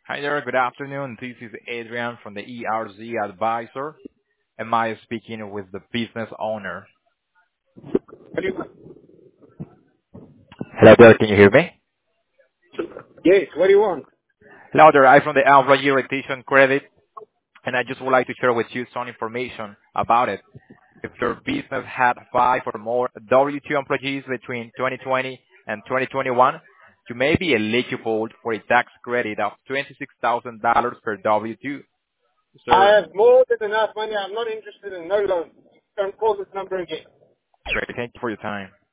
Hi there, good afternoon. This is Adrian from the ERZ Advisor. Am I speaking with the business owner? What do you, Hello there, can you hear me? yes, what do you want? Hello there, I'm from the Employee Retention Credit, and I just would like to share with you some information about it. If your business had 5 or more W-2 employees between 2020 and 2021, you may be eligible for a tax credit of $26,000 per W-2. I Sir, have more than enough money. I'm not interested in no loan. Don't call this number again. great, thank you for your time.